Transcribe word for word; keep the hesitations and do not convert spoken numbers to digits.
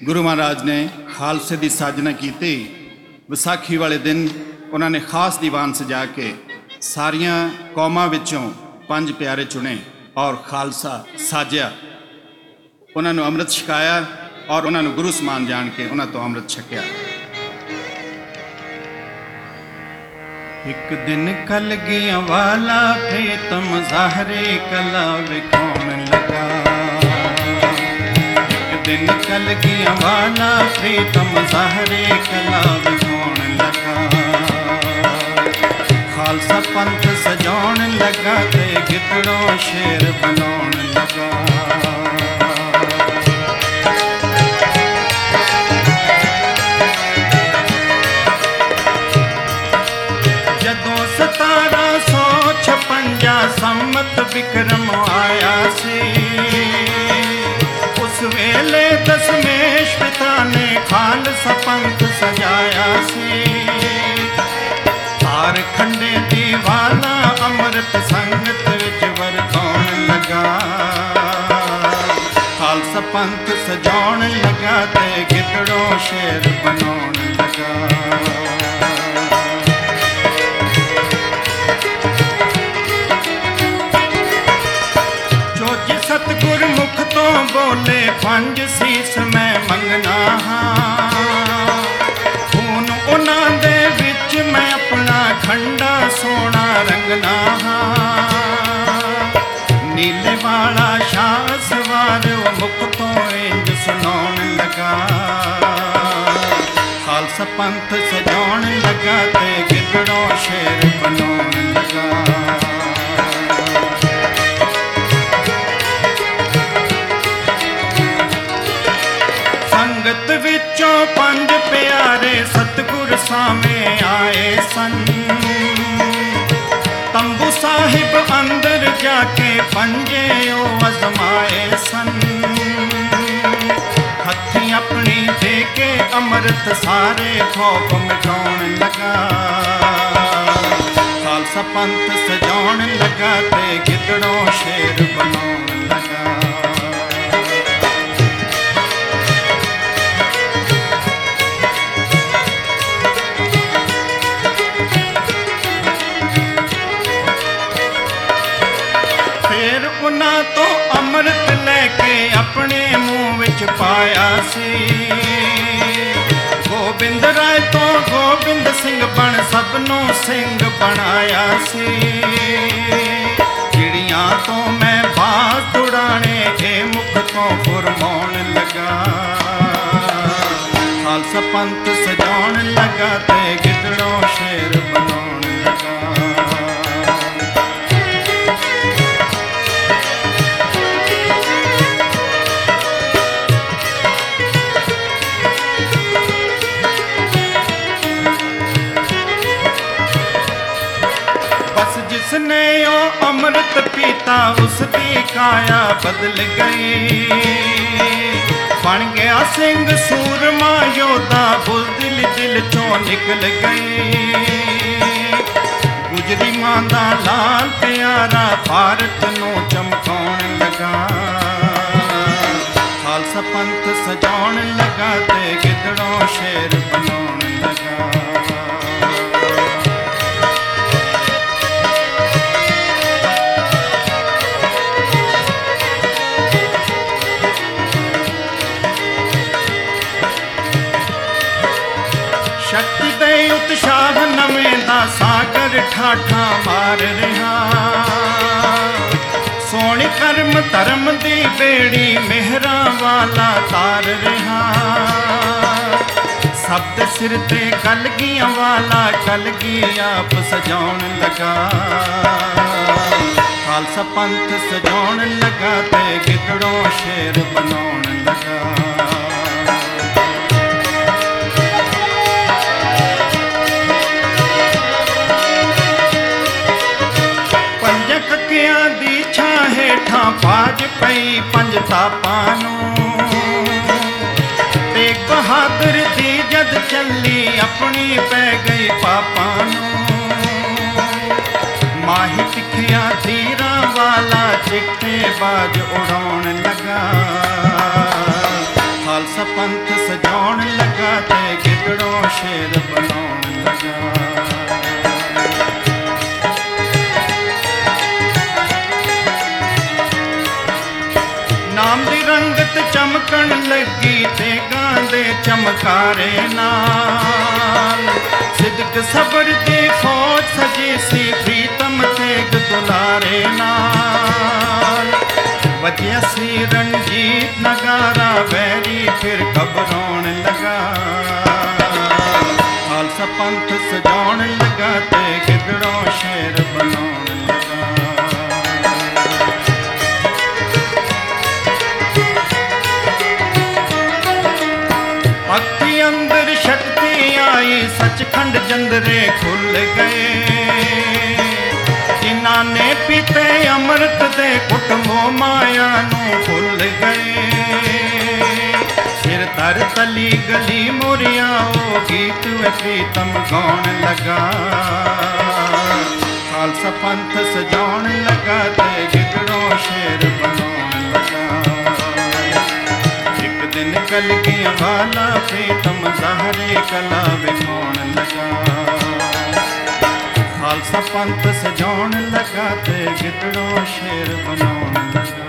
ਗੁਰੂ ਮਹਾਰਾਜ ਨੇ ਖਾਲਸੇ ਦੀ ਸਾਜਨਾ ਕੀਤੀ। ਵਿਸਾਖੀ ਵਾਲੇ ਦਿਨ ਉਹਨਾਂ ਨੇ ਖਾਸ ਦੀਵਾਨ ਸਜਾ ਕੇ ਸਾਰੀਆਂ ਕੌਮਾਂ ਵਿੱਚੋਂ ਪੰਜ ਪਿਆਰੇ ਚੁਣੇ ਔਰ ਖਾਲਸਾ ਸਾਜਿਆ। ਉਹਨਾਂ ਨੂੰ ਅੰਮ੍ਰਿਤ ਛਕਾਇਆ ਔਰ ਉਹਨਾਂ ਨੂੰ ਗੁਰੂ ਸਮਾਨ ਜਾਣ ਕੇ ਉਹਨਾਂ ਤੋਂ ਅੰਮ੍ਰਿਤ ਛਕਿਆ। ਇੱਕ ਦਿਨ ਕਲਗੀਆਂ ਵਾਲਾ ਪ੍ਰੀਤਮ ਜ਼ਾਹਰੇ ਕਲਾ ਵਿਖਾਉਣ ਲੱਗਾ। ਇੱਕ ਦਿਨ ਕਲਗੀਆਂ ਵਾਲਾ ਪ੍ਰੀਤਮ ਜ਼ਾਹਰੇ ਕਲਾ ਵਿਖਾਉਣ ਲੱਗਾ। ਖਾਲਸਾ ਪੰਥ ਸਜਾਉਣ ਲੱਗਾ ਤੇ ਗਿੱਦੜੋਂ ਸ਼ੇਰ ਬਣਾਉਣ ਲੱਗਾ। ਸਤਾਰਾਂ ਸੌ ਛਪੰਜਾ ਸੰਮਤ ਵਿਕਰਮ ਆਇਆ ਸੀ। ਉਸ ਵੇਲੇ ਦਸਮੇਸ਼ ਪਿਤਾ ਨੇ ਖਾਲਸਾ ਪੰਥ ਸਜਾਇਆ ਸੀ। ਤਾਰ ਖੰਡੇ ਦੀ ਵਾਲਾ ਅੰਮ੍ਰਿਤ ਸੰਗਤ ਵਿੱਚ ਵਰਤਾਉਣ ਲੱਗਾ। ਖਾਲਸਾ ਪੰਥ ਸਜਾਉਣ ਲੱਗਾ ਤੇ ਗਿੱਦੜੋਂ ਸ਼ੇਰ ਬਣਾਉਣ ਲੱਗਾ। ਸਤਿਗੁਰ ਮੁਖ ਤੋਂ ਬੋਲੇ ਪੰਜ ਸੀਸ ਮੈਂ ਮੰਗਣਾ ਹਾਂ। ਖੂਨ ਉਹਨਾਂ ਦੇ ਵਿੱਚ ਮੈਂ ਆਪਣਾ ਖੰਡਾ ਸੋਨਾ ਰੰਗਣਾ ਹਾਂ। ਨੀਲੇ ਵਾਲਾ ਸ਼ਾਹ ਸਵਾਰ ਉਹ ਮੁਖ ਤੋਂ ਇੰਜ ਸੁਣਾਉਣ ਲੱਗਾ। ਖਾਲਸਾ ਪੰਥ ਸਜਾਉਣ ਲੱਗਾ ਤੇ ਗਿੱਦੜੋਂ ਸ਼ੇਰ ਬਣਾਉਣ ਲੱਗਾ। ਸੰਗਤ ਵਿੱਚੋਂ ਪੰਜ ਪਿਆਰੇ ਸਤਿਗੁਰ ਸਾਹਮਣੇ ਆਏ ਸਨ। ਤੰਬੂ ਸਾਹਿਬ ਅੰਦਰ ਜਾ ਕੇ ਪੰਜੇ ਉਹ ਅਜ਼ਮਾਏ ਸਨ। ਹੱਥੀਂ ਆਪਣੀ ਦੇ ਕੇ ਅੰਮ੍ਰਿਤ ਸਾਰੇ ਖੌਫ ਮਿਟਾਉਣ ਲੱਗਾ। ਖਾਲਸਾ ਪੰਥ ਸਜਾਉਣ ਲੱਗਾ ਤੇ ਗਿੱਦੜੋਂ ਸ਼ੇਰ ਬਣਾਉਣ ਲੱਗਾ। ਉਹਨਾਂ ਤੋਂ ਅੰਮ੍ਰਿਤ ਲੈ ਕੇ ਆਪਣੇ ਮੂੰਹ ਵਿੱਚ ਪਾਇਆ ਸੀ। ਗੋਬਿੰਦ ਰਾਏ ਤੋਂ ਗੋਬਿੰਦ ਸਿੰਘ ਬਣ ਸਭ ਨੂੰ ਸਿੰਘ ਬਣਾਇਆ ਸੀ। ਚਿੜੀਆਂ ਤੋਂ ਮੈਂ ਬਾਜ਼ ਉਡਾਣੇ ਇਹ ਮੁਖ ਤੋਂ ਫੁਰਮਾਉਣ ਲੱਗਾ। ਖਾਲਸਾ ਪੰਥ ਸਜਾਉਣ ਲੱਗਾ ਤੇ ਗਿੱਦੜੋਂ ਸ਼ੇਰ ਬਣਾਉਣ ਲੱਗਾ। ਜਿਸਨੇ ਉਹ ਅੰਮ੍ਰਿਤ ਪੀਤਾ ਉਸਦੀ ਕਾਇਆ ਬਦਲ ਗਈ। ਬਣ ਗਿਆ ਸਿੰਘ ਸੂਰਮਾ ਯੋਧਾ ਬੁਜ਼ਦਿਲ ਦਿਲ ਚੋਂ ਨਿਕਲ ਗਈ। ਗੁਜਰੀ ਮਾਂ ਦਾ ਲਾਲ ਪਿਆਰਾ ਭਾਰਤ ਨੂੰ ਚਮਕਾਉਣ ਲੱਗਾ। ਖਾਲਸਾ ਪੰਥ ਸਜਾਉਣ ਲੱਗਾ ਤੇ ਗਿੱਦੜੋਂ ਸ਼ੇਰ ਬਣਾਉਣ ਲੱਗਾ। ਸ਼ਕਤੀ ਦੇ ਉਤਸ਼ਾਹ ਨਵੇਂ ਦਾ ਸਾਗਰ ਠਾਠਾਂ ਮਾਰ ਰਿਹਾ। ਸੋਹਣੀ ਕਰਮ ਧਰਮ ਦੀ ਬੇੜੀ ਮਿਹਰਾਂ ਵਾਲਾ ਤਾਰ ਰਿਹਾ। ਸਭ ਦੇ ਸਿਰ ਤੇ ਕਲਗੀਆਂ ਵਾਲਾ ਕਲਗੀ ਆਪ ਸਜਾਉਣ ਲੱਗਾ। ਖਾਲਸਾ ਪੰਥ ਸਜਾਉਣ ਲੱਗਾ ਤੇ ਗਿੱਦੜੋਂ ਸ਼ੇਰ ਬਣਾਉਣ ਲੱਗਾ। ਕੱਕਿਆਂ ਦੀ ਛਾਂ ਹੇਠਾਂ ਬਾਜ ਪਈ ਪੰਜ ਤਾਪਾਂ ਨੂੰ। ਤੇਗ ਬਹਾਦਰ ਦੀ ਜਦ ਚੱਲੀ ਆਪਣੀ ਪੈ ਗਈ ਪਾਪਾਂ ਨੂੰ। ਮਾਹੀ ਤਿੱਖਿਆਂ ਤੀਰਾਂ ਵਾਲਾ ਚਿੱਟੇ ਬਾਜ ਉਡਾਉਣ ਲੱਗਾ। ਖਾਲਸਾ ਪੰਥ ਸਜਾਉਣ ਲੱਗਾ ਤੇ ਗਿੱਦੜੋਂ ਸ਼ੇਰ ਬਣਾਉਣ ਲੱਗਾ। ਨਾਮ ਦੀ ਰੰਗਤ ਚਮਕਣ ਲੱਗੀ ਤੇਗਾਂ ਦੇ ਚਮਕਾਰੇ ਨਾਲ, ਸਿਦਕ ਸਬਰ ਦੀ ਫੌਜ ਸਜੀ ਸੀ ਪ੍ਰੀਤਮ ਤੇਗ ਦੁਲਾਰੇ ਨਾਲ। ਵਜਿਆ ਸੀ ਰਣਜੀਤ ਨਗਾਰਾ ਵੈਰੀ ਫਿਰ ਘਬਰਾਉਣ ਲੱਗਾ। ਖਾਲਸਾ ਪੰਥ ਸਜਾਉਣ ਲੱਗਾ ਤੇ ਗਿੱਦੜੋਂ ਸ਼ੇਰ ਬਣਾਉਣ ਲੱਗਾ। ਭਗਤੀ ਅੰਦਰ ਸ਼ਕਤੀ ਆਈ ਸੱਚਖੰਡ ਜੰਦਰੇ ਖੁੱਲ ਗਏ। ਜਿਨ੍ਹਾਂ ਨੇ ਪੀਤੇ ਅੰਮ੍ਰਿਤ ਦੇ ਘੁੱਟ ਮੋਹ ਮਾਇਆ ਨੂੰ ਭੁੱਲ ਗਏ। ਸਿਰ ਧਰ ਤਲੀ ਗਲੀ ਮੁਰੀਆਂ ਉਹ ਗੀਤ ਵੇ ਪ੍ਰੀਤਮ ਗਾਉਣ ਲੱਗਾ। ਖਾਲਸਾ ਪੰਥ ਸਜਾਉਣ ਲੱਗਾ ਤੇ ਗਿੱਦੜੋਂ ਸ਼ੇਰ ਬਣਾਉਣ ਲੱਗਾ। ਇੱਕ ਦਿਨ ਕਲਗੀਆਂ ਵਾਲਾ ਪ੍ਰੀਤਮ ਜ਼ਾਹਰੇ ਕਲਾ ਵਿਖਾਉਣ ਲੱਗਾ। ਖਾਲਸਾ ਪੰਥ ਸਜਾਉਣ ਲੱਗਾ ਤੇ ਗਿੱਦੜੋਂ ਸ਼ੇਰ ਬਣਾਉਣ ਲੱਗਾ।